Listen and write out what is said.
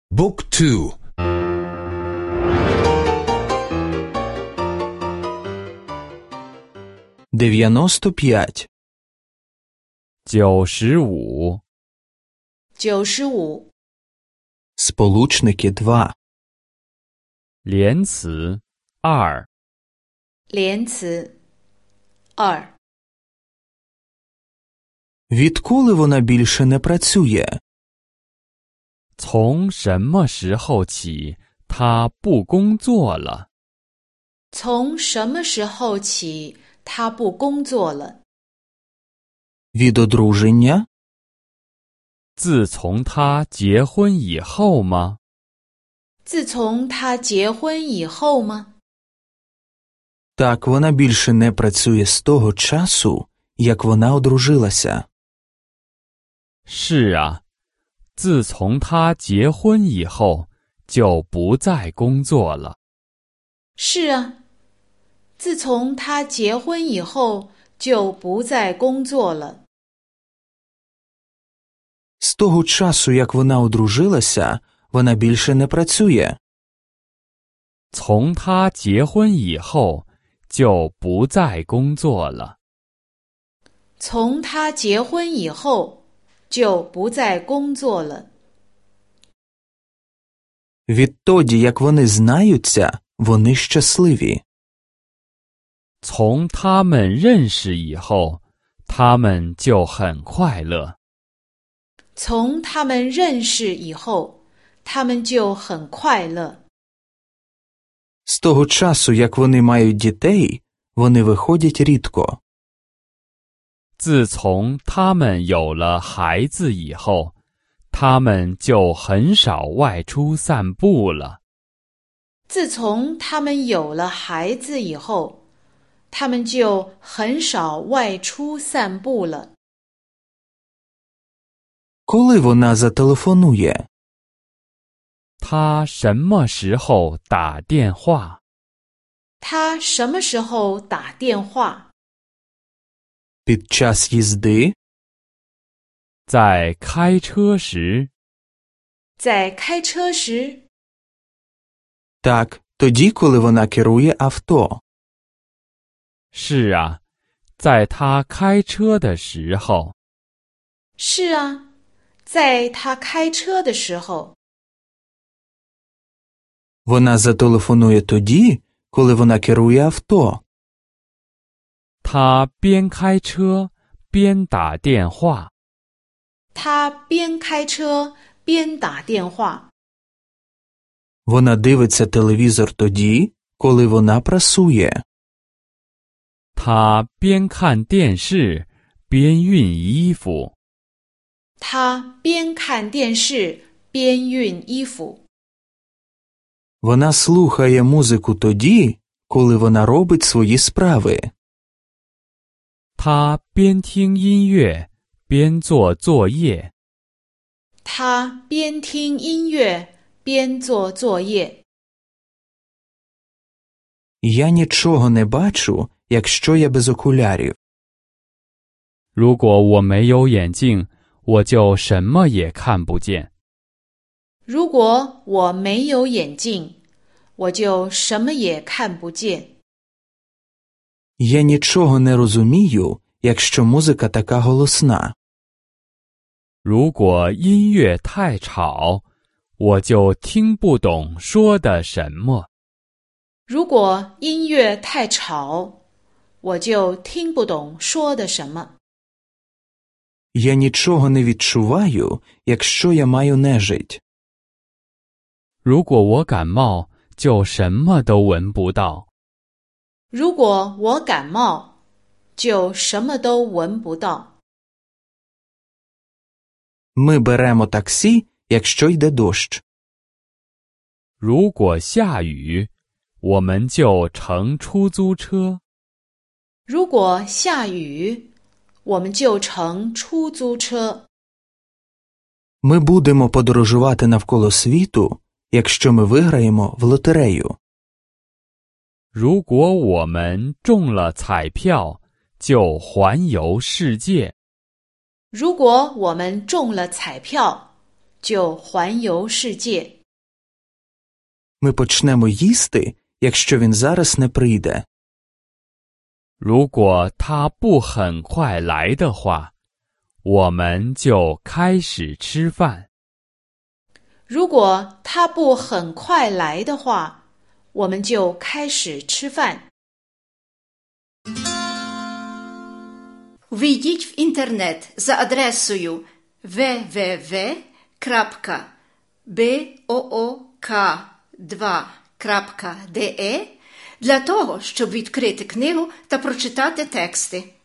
Book 2 95 95 95 Сполучники 2 连词2 连词2 Відколи вона більше не працює? 从什么时候起他不工作了？ 从什么时候起他不工作了？ Від одруження? 自从他结婚以后吗？ 自从他结婚以后吗？ Так, вона більше не працює з того часу, як вона одружилася. 是啊，自从他结婚以后就不再工作了。 是啊，自从他结婚以后就不再工作了。 З того часу, як вона одружилася, вона більше не працює. 从他结婚以后就不再工作了。 从他结婚以后就不再工作了。 Відтоді, як вони знаються, вони щасливі. 从他们认识以后，他们就很快乐。 从他们认识以后，他们就很快乐。 З того часу, як вони мають дітей, вони виходять рідко. 自从他们有了孩子以后，他们就很少外出散步了。 自从他们有了孩子以后，他们就很少外出散步了。 Коли вона зателефонує? 他什么时候打电话？ 他什么时候打电话？ Під час їзди? 在开车时。 在开车时？ Так, тоді, коли вона керує авто. 是啊，在他开车的时候。 是啊，在他开车的时候。 Вона зателефонує тоді, коли вона керує авто. 他边开车边打电话。 他边开车边打电话。 Вона дивиться телевізор тоді, коли вона прасує. 他边看电视边熨衣服。 他边看电视边熨衣服。 Вона слухає музику тоді, коли вона робить свої справи. 他边听音乐边做作业。 他边听音乐边做作业。 Я нічого не бачу, якщо я без окулярів. 如果我没有眼镜，我就什么也看不见。 如果我没有眼镜，我就什么也看不见。 Я нічого не розумію, якщо музика така голосна. 如果音乐太吵，我就听不懂说的什么。 如果音乐太吵，我就听不懂说的什么。 Я нічого не відчуваю, якщо я маю нежить. 如果我感冒，就什么都闻不到。 如果我感冒，就什么都闻不到。 Ми беремо таксі, якщо йде дощ. 如果下雨，我们就乘出租车。 如果下雨，我们就乘出租车。 Ми будемо подорожувати навколо світу, якщо ми виграємо в лотерею. 如果我们中了彩票，就环游世界。 如果我们中了彩票，就环游世界。 Ми почнемо їсти, якщо він зараз не прийде. 如果他不很快来的话，我们就开始吃饭。 如果他不很快来的话，我们就开始吃饭。 Ввійдіть в інтернет за адресою www.book2.de для того, щоб відкрити книгу та прочитати тексти.